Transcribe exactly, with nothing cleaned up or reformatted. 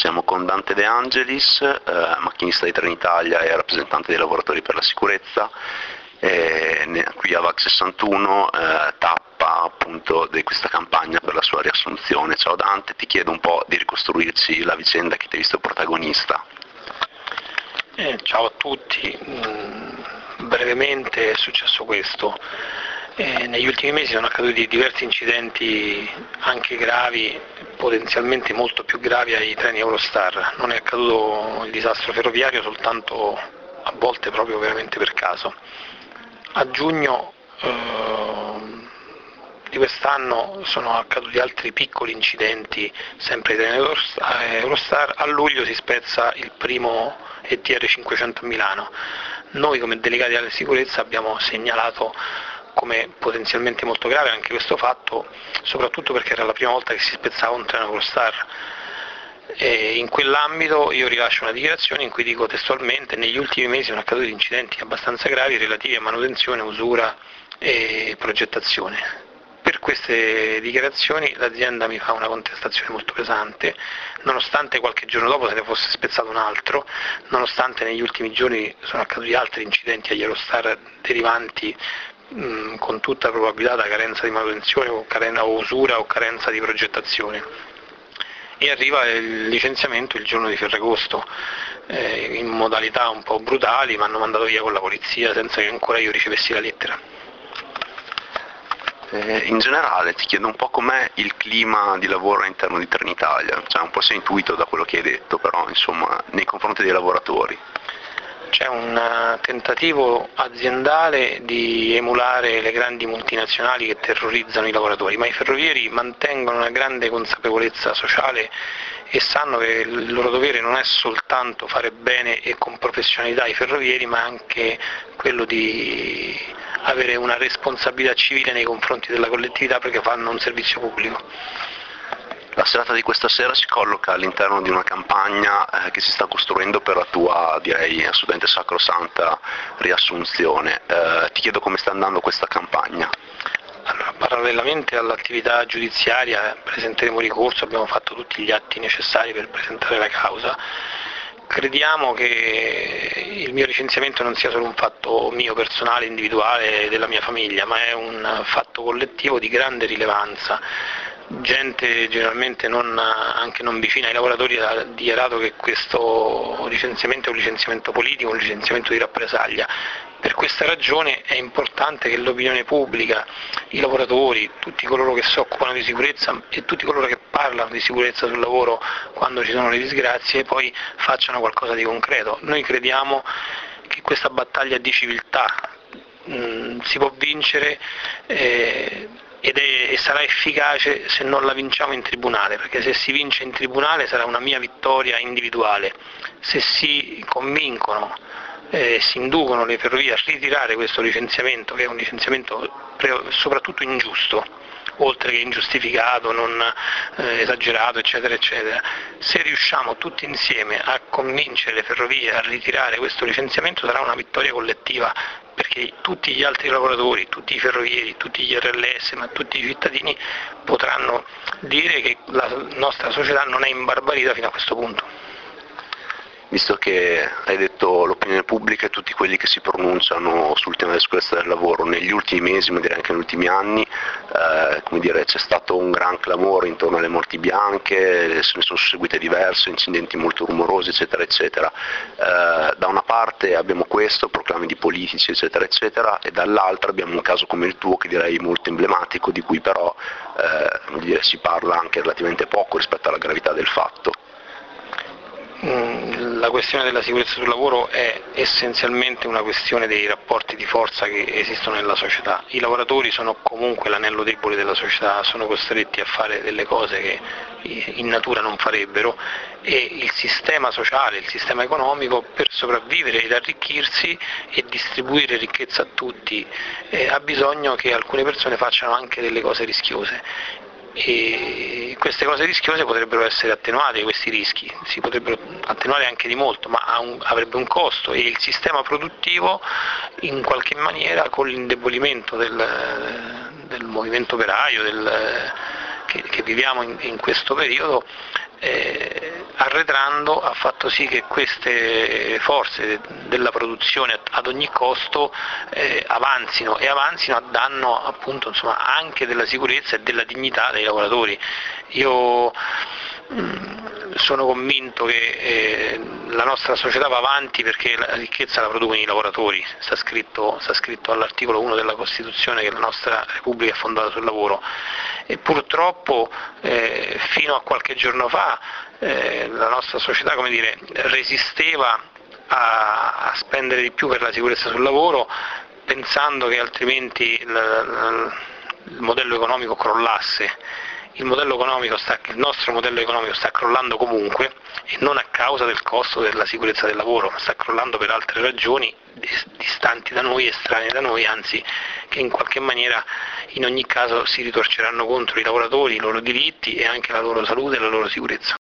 Siamo con Dante De Angelis, eh, macchinista di Trenitalia e rappresentante dei lavoratori per la sicurezza, e ne- qui a V A C sessantuno, eh, tappa appunto di questa campagna per la sua riassunzione. Ciao Dante, ti chiedo un po' di ricostruirci la vicenda che ti ha visto protagonista. Eh, ciao a tutti, mm, brevemente è successo questo. Eh, negli ultimi mesi sono accaduti diversi incidenti anche gravi, potenzialmente molto più gravi ai treni Eurostar. Non è accaduto il disastro ferroviario soltanto a volte proprio veramente per caso. A giugno eh, di quest'anno sono accaduti altri piccoli incidenti sempre ai treni Eurostar. A luglio si spezza il primo E T R cinquecento a Milano. Noi come delegati alla sicurezza abbiamo segnalato come potenzialmente molto grave anche questo fatto, soprattutto perché era la prima volta che si spezzava un treno Eurostar. E in quell'ambito io rilascio una dichiarazione in cui dico testualmente: negli ultimi mesi sono accaduti incidenti abbastanza gravi relativi a manutenzione, usura e progettazione. Per queste dichiarazioni l'azienda mi fa una contestazione molto pesante, nonostante qualche giorno dopo se ne fosse spezzato un altro, nonostante negli ultimi giorni sono accaduti altri incidenti agli Eurostar derivanti mh, con tutta probabilità da carenza di manutenzione o, carenza, o usura o carenza di progettazione. E arriva il licenziamento il giorno di Ferragosto, eh, in modalità un po' brutali, mi hanno mandato via con la polizia senza che ancora io ricevessi la lettera. Eh, in generale ti chiedo un po' com'è il clima di lavoro all'interno di Trenitalia, cioè un po' si è intuito da quello che hai detto, però insomma nei confronti dei lavoratori. C'è un tentativo aziendale di emulare le grandi multinazionali che terrorizzano i lavoratori, ma i ferrovieri mantengono una grande consapevolezza sociale e sanno che il loro dovere non è soltanto fare bene e con professionalità i ferrovieri, ma anche quello di avere una responsabilità civile nei confronti della collettività perché fanno un servizio pubblico. La serata di questa sera si colloca all'interno di una campagna eh, che si sta costruendo per la tua, direi, assolutamente sacrosanta riassunzione. Eh, ti chiedo come sta andando questa campagna. Allora, parallelamente all'attività giudiziaria presenteremo ricorso, abbiamo fatto tutti gli atti necessari per presentare la causa. Crediamo che il mio licenziamento non sia solo un fatto mio personale, individuale, della mia famiglia, ma è un fatto collettivo di grande rilevanza. Gente generalmente non, anche non vicina ai lavoratori ha dichiarato che questo licenziamento è un licenziamento politico, un licenziamento di rappresaglia. Per questa ragione è importante che l'opinione pubblica, i lavoratori, tutti coloro che si occupano di sicurezza e tutti coloro che parlano di sicurezza sul lavoro quando ci sono le disgrazie poi facciano qualcosa di concreto. Noi crediamo che questa battaglia di civiltà mh, si può vincere eh, ed è, e sarà efficace se non la vinciamo in tribunale, perché se si vince in tribunale sarà una mia vittoria individuale. Se si convincono e eh, si inducono le ferrovie a ritirare questo licenziamento, che è un licenziamento soprattutto ingiusto, oltre che ingiustificato, non eh, esagerato, eccetera, eccetera. Se riusciamo tutti insieme a convincere le ferrovie a ritirare questo licenziamento sarà una vittoria collettiva, perché tutti gli altri lavoratori, tutti i ferrovieri, tutti gli R L S, ma tutti i cittadini potranno dire che la nostra società non è imbarbarita fino a questo punto. Visto che hai detto l'opinione pubblica e tutti quelli che si pronunciano sul tema della sicurezza del lavoro, negli ultimi mesi, ma direi anche negli ultimi anni, eh, come dire, c'è stato un gran clamore intorno alle morti bianche, se ne sono seguite diverse, incidenti molto rumorosi, eccetera, eccetera. Eh, da una parte abbiamo questo, proclami di politici, eccetera, eccetera, e dall'altra abbiamo un caso come il tuo, che direi molto emblematico, di cui però eh, come dire, si parla anche relativamente poco rispetto alla gravità del fatto. La questione della sicurezza sul lavoro è essenzialmente una questione dei rapporti di forza che esistono nella società. I lavoratori sono comunque l'anello debole della società, sono costretti a fare delle cose che in natura non farebbero e il sistema sociale, il sistema economico, per sopravvivere ed arricchirsi e distribuire ricchezza a tutti, eh, ha bisogno che alcune persone facciano anche delle cose rischiose. E queste cose rischiose potrebbero essere attenuate, questi rischi si potrebbero attenuare anche di molto, ma ha un, avrebbe un costo, e il sistema produttivo in qualche maniera, con l'indebolimento del, del movimento operaio del, che, che viviamo in, in questo periodo, eh, arretrando ha fatto sì che queste forze della produzione ad ogni costo eh, avanzino e avanzino a danno appunto, insomma, anche della sicurezza e della dignità dei lavoratori. Io mh, sono convinto che eh, la nostra società va avanti perché la ricchezza la producono i lavoratori, sta scritto, sta scritto all'articolo uno della Costituzione che la nostra Repubblica è fondata sul lavoro, e purtroppo eh, fino a qualche giorno fa eh, la nostra società, come dire, resisteva a, a spendere di più per la sicurezza sul lavoro, pensando che altrimenti il, il modello economico crollasse. Il, modello economico sta, il nostro modello economico sta crollando comunque, e non a causa del costo della sicurezza del lavoro, ma sta crollando per altre ragioni distanti da noi, estranee da noi, anzi che in qualche maniera in ogni caso si ritorceranno contro i lavoratori, i loro diritti e anche la loro salute e la loro sicurezza.